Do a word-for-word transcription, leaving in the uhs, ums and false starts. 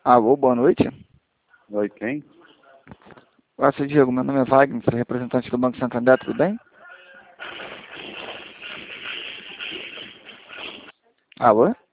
Alô, boa noite. Oi, quem? Olá, seu Diego, meu nome é Wagner, sou representante do Banco Santander, tudo bem? Alô?